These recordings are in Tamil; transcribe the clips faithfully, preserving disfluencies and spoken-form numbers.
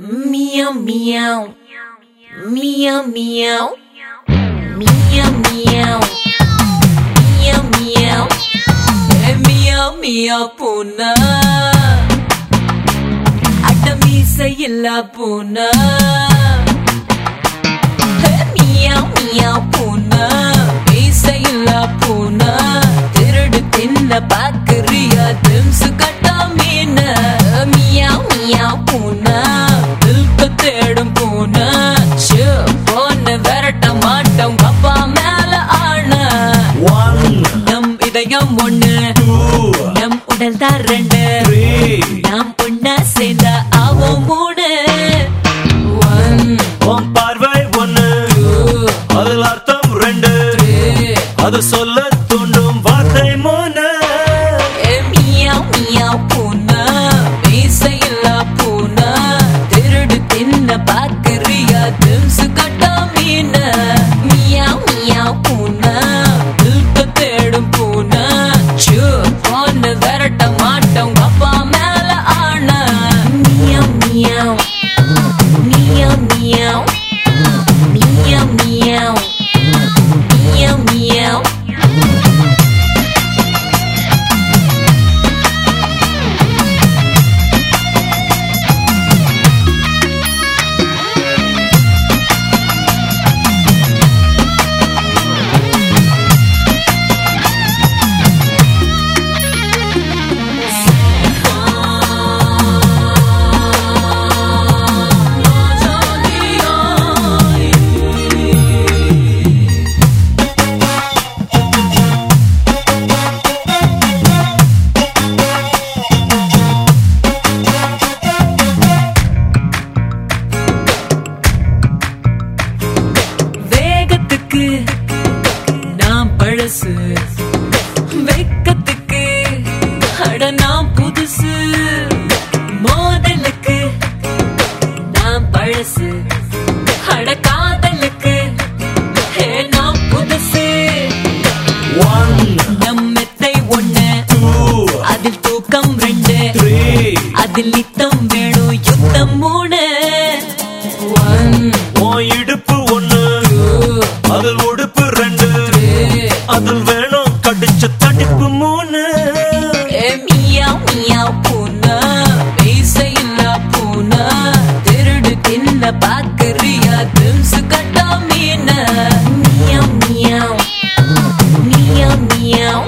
Meow meow, meow meow, meow meow, meow meow, hey meow meow puna, ada misa illa puna, hey meow meow puna, misa illa puna, திருடு தின்ன பாக்குறியா திம்சு கட்டா மீன, meow meow puna. தேடும் பூனா போன விரட்ட மாட்டோம் அப்பா மேல ஆன நம் இதயம் ஒண்ணு நம் உடல் தான் ரெண்டு நாம் ஒன்னா சேர்ந்த ஆவோம் மூணு பார்வை ஒண்ணு அதில் அர்த்தம் ரெண்டு அது சொல்ல தூண்டும் வார்த்தை மூணு மியாவ் மியாவ் பூனா மீசையில்ல பூனா என்ன பாக்குறியா திம்சு கட்டா மீன மியாவ் மியாவ் பூனா தில்க தேடும் பூனா போன விரட்ட மாட்டோம் அப்பா மேல ஆன மியாவ் மியாவ் மியாவ் மியாவ் மியாவ் மியாவ் மியாவ் மியாவ் நாம் பழசு வெக்கத்துக்கு அட நாம் புதுசு மோதலுக்கு நாம் பழசு அட காதலுக்கு நாம் புதுசு நம் மெத்தை ஒண்ணு அதில் தூக்கம் ரெண்டு அதில் நித்தம் வேணும் யுத்தம் மூணு இடுப்பு ஒண்ணு அதில் உடுப்பு ரெண்டு அதில் வேணும் கடிச்ச தடிப்பு மூணு மியாவ் மியாவ் பூனா மீசையில்ல பூனா திருடு தின்ன பாக்குறியா திம்சு கட்டா மீன மியாவ் மியாவ் மியாவ் மியாவ்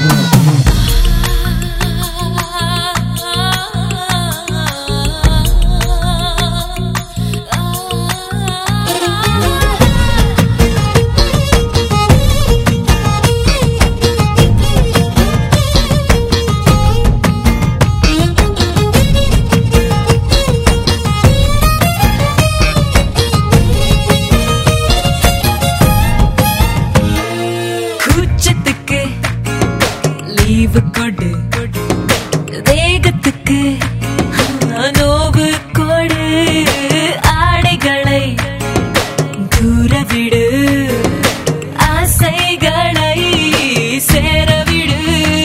லீவு கொடு தேகத்துக்கு நோவு கொடு ஆடைகளை கூறவிடு ஆசைகளை சேரவிடு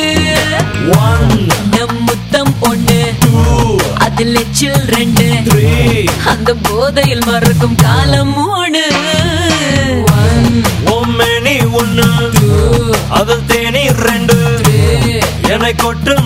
நம் முத்தம் ஒண்ணு அதில் எச்சில் ரெண்டு அந்த போதையில் மறக்கும் காலம் மூணு ஒன்னு அதில் தேனி ரெண்டு என்னை கொட்டும்